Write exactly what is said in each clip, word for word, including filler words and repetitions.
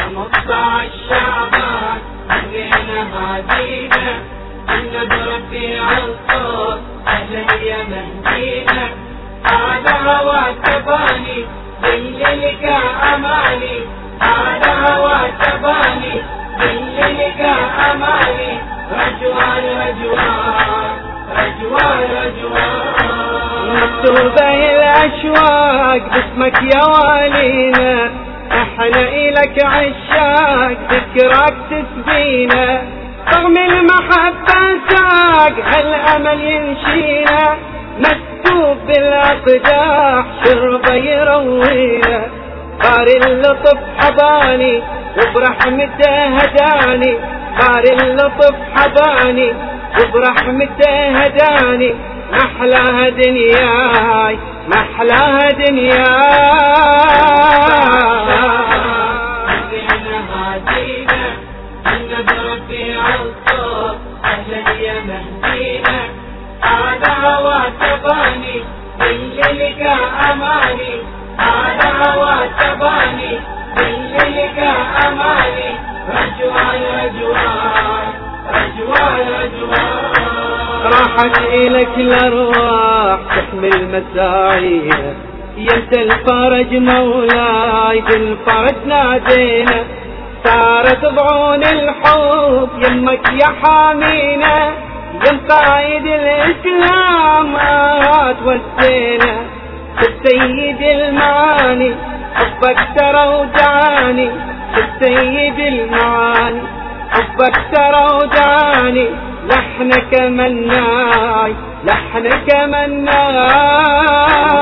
مقطع الشعبان حقنا هادينا النبرة في الصوت أهلا يا مهدينا هذا هوى تباني بالليل أماني هذا هوى تباني بالليل أماني رجوان رجوان رجوان رجوان مكتوبة الأشواق باسمك يا والينا احنا إلك عشاق ذكرك تسبينا رغم المحبة ساق هالأمل ينشينا مكتوب بالأقداح شربة يروينا باري اللطف حضاني وبرحمته هداني باري اللطف حضاني وبرحمته هداني محلاها دنياي محلاها دنياي النبرة في الصوت أهلا يا مهدينا هذا هوى تباني بالليل أماني هذا هوى تباني بالليل أماني رجوان رجوان رجوان رجوان راحت إلك الأرواح تحمل مساعينا ينت الفرج مولاي بالفرج نادينا صارت بعون الحب يمك يا حامينا يم قائد الإسلام وسينا السيد المعاني حبك ترى ودعاني السيد المعاني حبك ترى ودعاني لحنك مناي لحنك مناي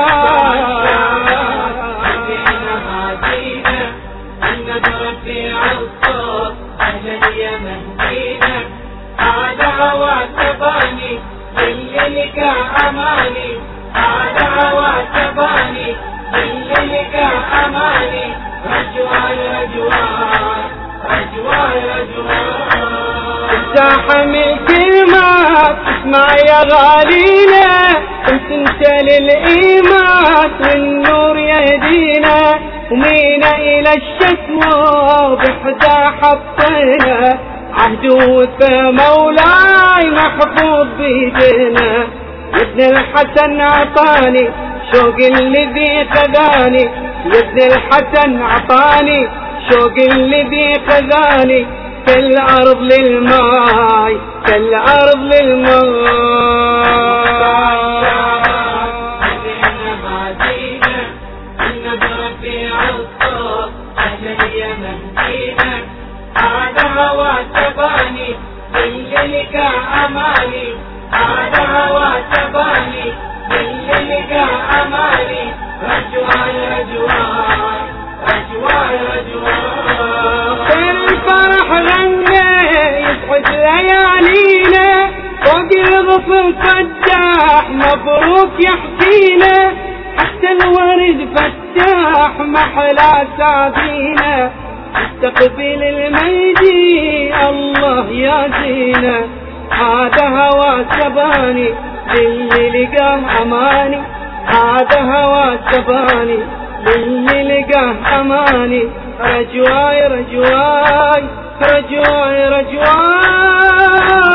النبرة في الصوت أهلا يا مهدينا هذا هوى تباني بالليل أماني هذا هوى تباني بالليل أماني رجوان رجوان رجوان رجوان تزاحم الكلمات اسمع يا غالينا انت انت للإيمان والنور يهدينا ومينا إلى الشكوى بحدا حطينا عهد وفا مولاي محفوظ بيدنا يا ابن الحسن عطاني شوق الذي خذاني يا ابن الحسن عطاني شوق الذي خذاني كالأرض للماي كالأرض للماي النبرة في الصوت أهلا يا مهدينا هذا هوى تباني بالليل أماني هذا هوى تباني بالليل أماني رجوان رجوان رجوان رجوان خير الفرح غنى يسعد ليالينا فوق الغصن فتاح مبروك يحكينا حتى الورد فتاح محلى سعدينا استقبل الميدي الله يا زينة هذا هوى سباني للي لقاه أماني هذا هوى سباني للي لقاه أماني رجواي رجواي رجواي رجواي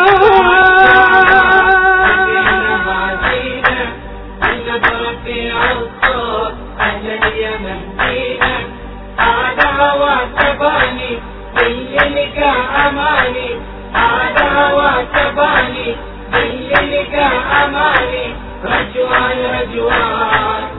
النبرة في الصوت أهلا يا مهدينا هذا هوى تباني بالليل أماني هذا هوى تباني بالليل أماني رجوان رجوان